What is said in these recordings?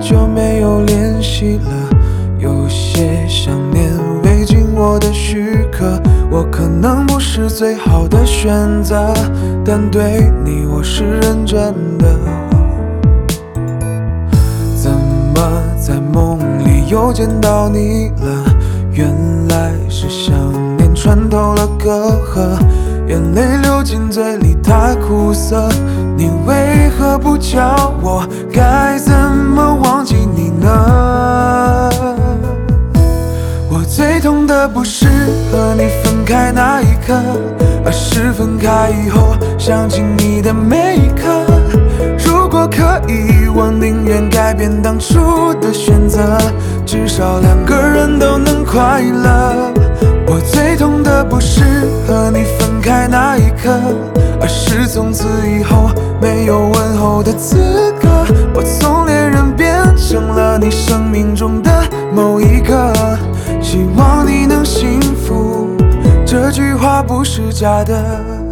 久没有联系了，有些想念未经我的许可。我可能不是最好的选择，但对你我是认真的。怎么在梦里又见到你了？原来是想念穿透了隔阂，眼泪流进嘴里太苦涩。你为何不教我该怎么忘记你呢？我最痛的不是和你分开那一刻，而是分开以后想起你的每一刻。如果可以，我宁愿改变当初的选择，至少两个人都能快乐。我最痛的不是和你分开那一刻，而是从此以后没有问候的资格。我从恋人变成了你生命中的某一个，希望你能幸福，这句话不是假的。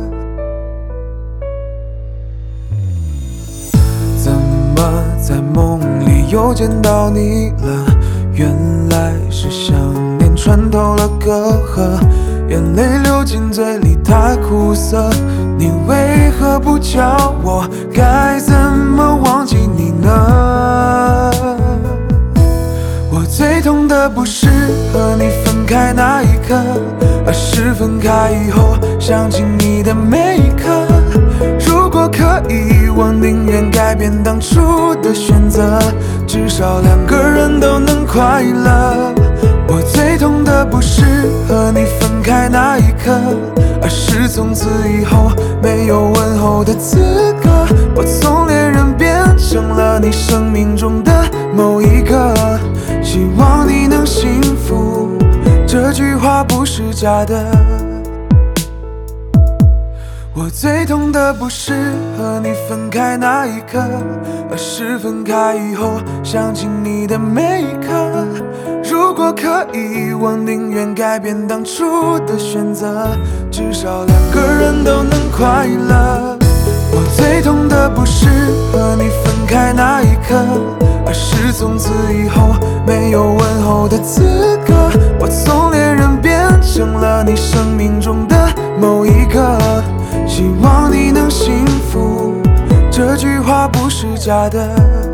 怎么在梦里又见到你了？原来是想念穿透了隔阂，眼泪流进嘴里太苦涩。你为何不教我该怎么忘记你呢？我最痛的不是和你分开那一刻，而是分开以后想起你的每一刻。如果可以，我宁愿改变当初的选择，至少两个人都能快乐。我最痛的不是和你分开那一刻，而是从此以后没有问候的资格。我从恋人变成了你生命中的某一个，希望你能幸福，这句话不是假的。我最痛的不是和你分开那一刻，而是分开以后想起你的每一刻。如果可以，我宁愿改变当初的选择，至少两个人都能快乐。我最痛的不是和你分开那一刻，而是从此以后没有问候的资格。我从恋人变成了你生命中的某一个，希望你能幸福，这句话不是假的。